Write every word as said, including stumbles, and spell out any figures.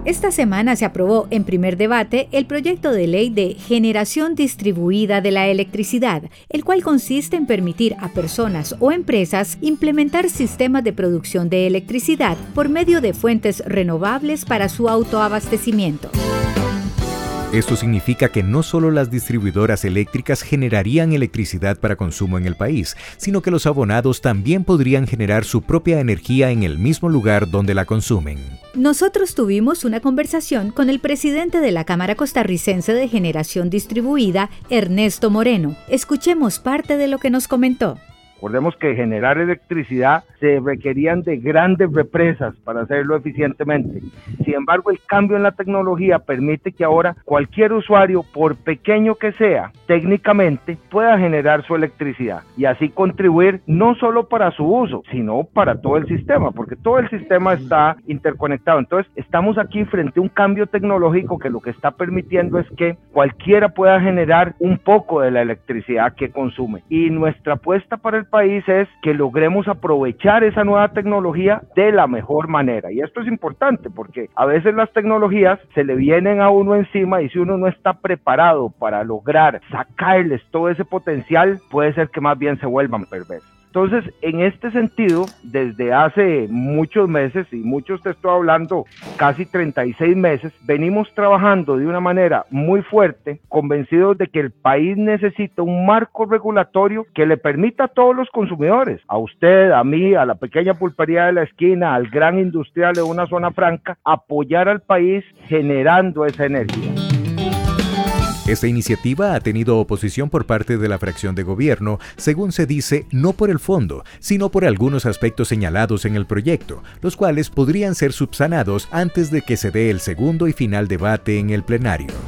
Esta semana se aprobó en primer debate el proyecto de ley de generación distribuida de la electricidad, el cual consiste en permitir a personas o empresas implementar sistemas de producción de electricidad por medio de fuentes renovables para su autoabastecimiento. Esto significa que no solo las distribuidoras eléctricas generarían electricidad para consumo en el país, sino que los abonados también podrían generar su propia energía en el mismo lugar donde la consumen. Nosotros tuvimos una conversación con el presidente de la Cámara Costarricense de Generación Distribuida, Ernesto Moreno. Escuchemos parte de lo que nos comentó. Recordemos que generar electricidad se requerían de grandes represas para hacerlo eficientemente. Sin embargo, el cambio en la tecnología permite que ahora cualquier usuario, por pequeño que sea, técnicamente pueda generar su electricidad y así contribuir no solo para su uso, sino para todo el sistema, porque todo el sistema está interconectado. Entonces, estamos aquí frente a un cambio tecnológico que lo que está permitiendo es que cualquiera pueda generar un poco de la electricidad que consume. Y nuestra apuesta para el país es que logremos aprovechar esa nueva tecnología de la mejor manera. Y esto es importante porque a veces las tecnologías se le vienen a uno encima y si uno no está preparado para lograr sacarles todo ese potencial, puede ser que más bien se vuelvan perversos. Entonces, en este sentido, desde hace muchos meses, y muchos te estoy hablando, casi treinta y seis meses, venimos trabajando de una manera muy fuerte, convencidos de que el país necesita un marco regulatorio que le permita a todos los consumidores, a usted, a mí, a la pequeña pulpería de la esquina, al gran industrial de una zona franca, apoyar al país generando esa energía. Esta iniciativa ha tenido oposición por parte de la fracción de gobierno, según se dice, no por el fondo, sino por algunos aspectos señalados en el proyecto, los cuales podrían ser subsanados antes de que se dé el segundo y final debate en el plenario.